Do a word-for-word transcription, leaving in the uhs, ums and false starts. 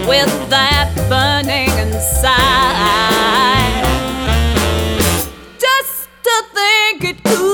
with that burning inside. Just to think it could